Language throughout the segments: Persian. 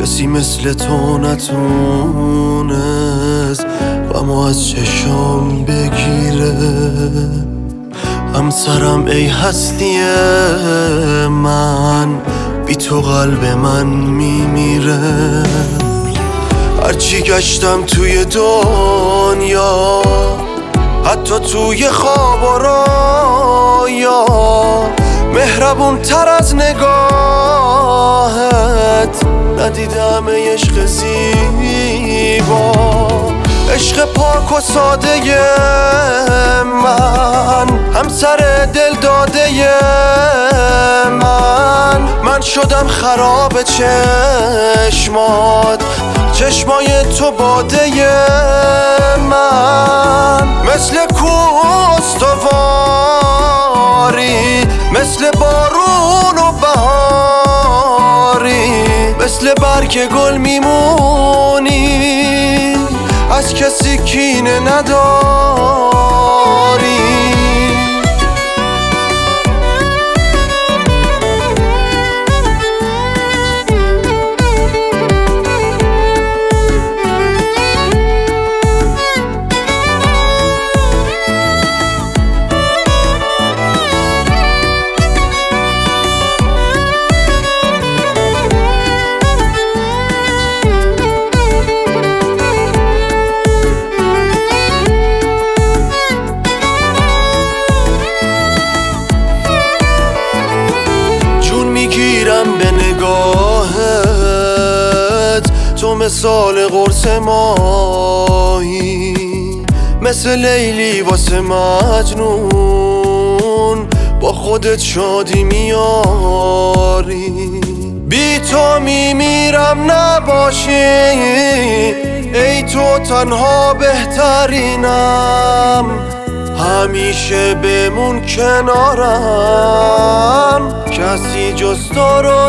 کسی مثل تو نتونست غمو از چشام بگیره. همسرم ای هستی من، بی تو قلب من میمیره. هرچی گشتم توی دنیا، حتی توی خواب و رویا، مهربون تر از نگاهت ندیدم ای عشق زیبا. عشق پاک و ساده من، همسر دل داده من شدم خراب چشمات، چشمای تو باده من. مثل کوستواری، مثل بارون و بهاری، مثل برگ گل میمونی، از کسی کینه نداری. به نگاهت تو مثال قرص ماهی، مثل لیلی واسه مجنون با خودت شادی میاری. بی تو میمیرم نباشی، ای تو تنها بهترینم، همیشه بمون کنارم، کسی جز تو رو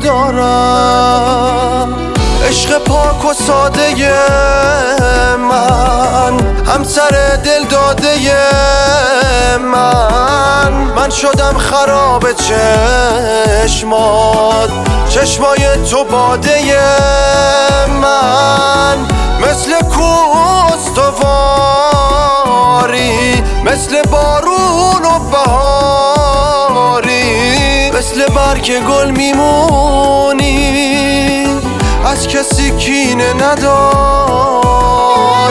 ندارم. عشق پاک و ساده من، همسر دل داده من شدم خراب چشمات، چشمای تو باده من. مثل کوستواری، مثل بارون و بهاری، مثل برگ گل میمونی، از کسی کینه نداری.